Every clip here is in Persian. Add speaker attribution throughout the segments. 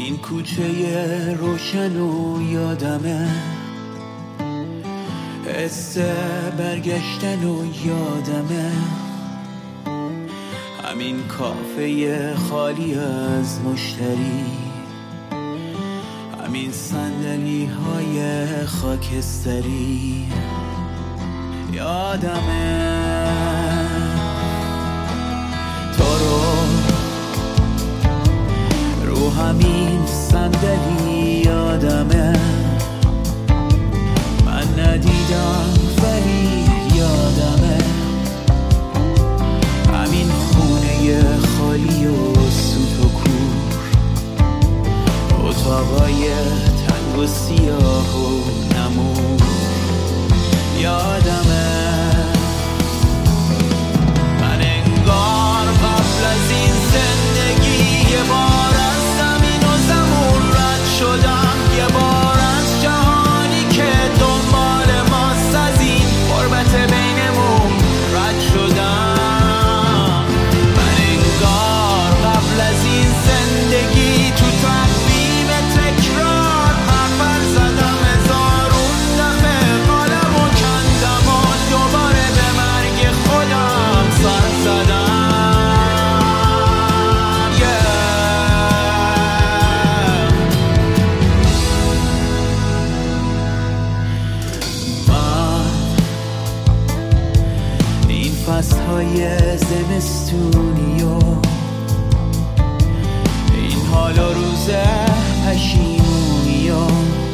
Speaker 1: این کوچه روشن و یادمه، حس برگشتن و یادمه، همین کافه خالی از مشتری، همین صندلی های خاکستری. یادمه تو رو همین صندلی، یادمه من ندیدم ولی یادمه، همین خونه خالی و سوت و کور، اتاقای تنگ و سیاه و نمور. یادمه من انگار قبل از این زندگی یه بار از زمین و زمون رد شدم، یه بار از جهانی که دنبال ماست از این غربت بینمون رد شدم. من انگار قبل از این زندگی تو تقویم تکرار حرف زدم، هزارون دفعه قالم و کندم و دوباره به مرگ خودم سر زدم. این فصلهای زمستونی و این حال و روز پشیمونی و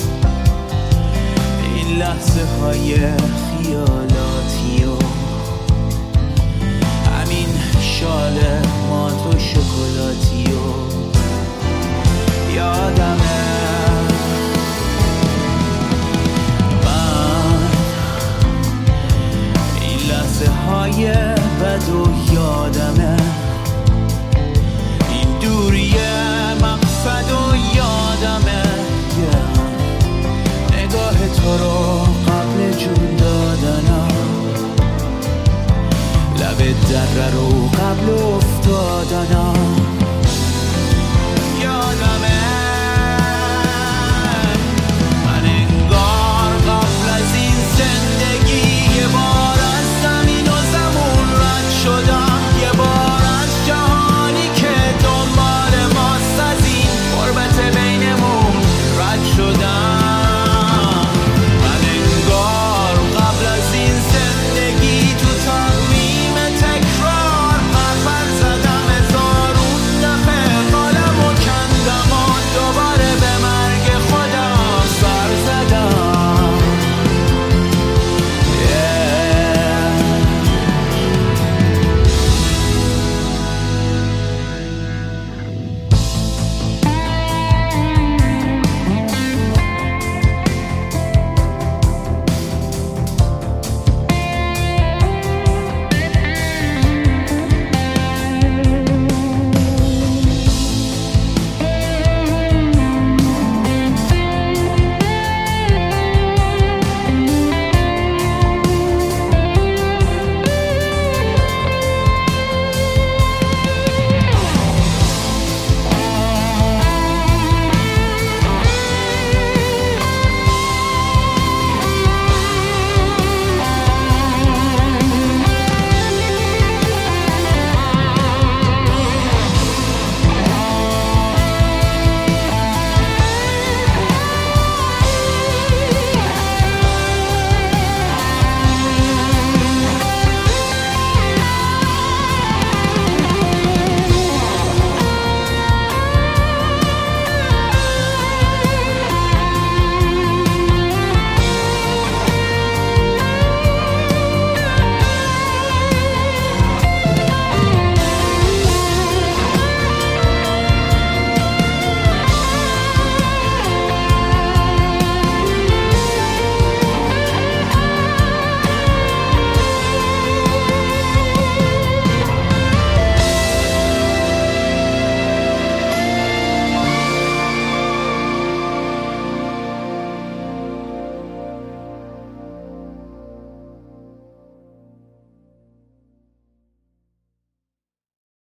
Speaker 1: این لحظه های خیالاتی و همین شال مات و شکلاتی و یادمه من این لحظه های بد و یادمه این دوری مقصد و یادمه نگاه تو رو قبل جون دادنم، لب دره رو قبل